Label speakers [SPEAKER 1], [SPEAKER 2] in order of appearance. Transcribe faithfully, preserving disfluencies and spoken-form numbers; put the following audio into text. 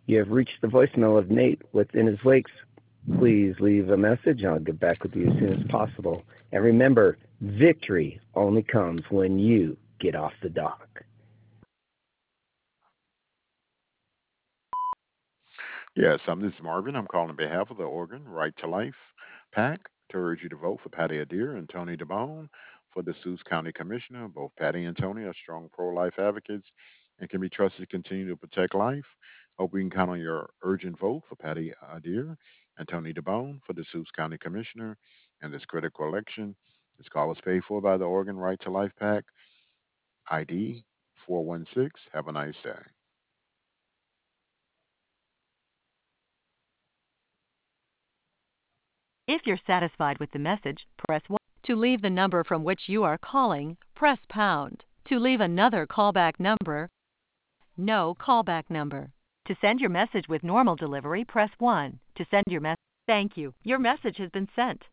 [SPEAKER 1] You have reached the voicemail of Nate with In His Wakes. Please leave a message. I'll get back with you as soon as possible. And remember, victory only comes when you get off the dock.
[SPEAKER 2] Yes, um, this is Marvin. I'm calling on behalf of the Oregon Right to Life PAC to urge you to vote for Patty Adair and Tony DeBone for the Sioux County Commissioner. Both Patty and Tony are strong pro-life advocates and can be trusted to continue to protect life. Hope we can count on your urgent vote for Patty Adair and Tony DeBone for the Sioux County Commissioner in this critical election. This call is paid for by the Oregon Right to Life PAC, I D four one six. Have a nice day.
[SPEAKER 3] If you're satisfied with the message, press one. To leave the number from which you are calling, press pound. To leave another callback number, no callback number. To send your message with normal delivery, press one. To send your message, thank you. Your message has been sent.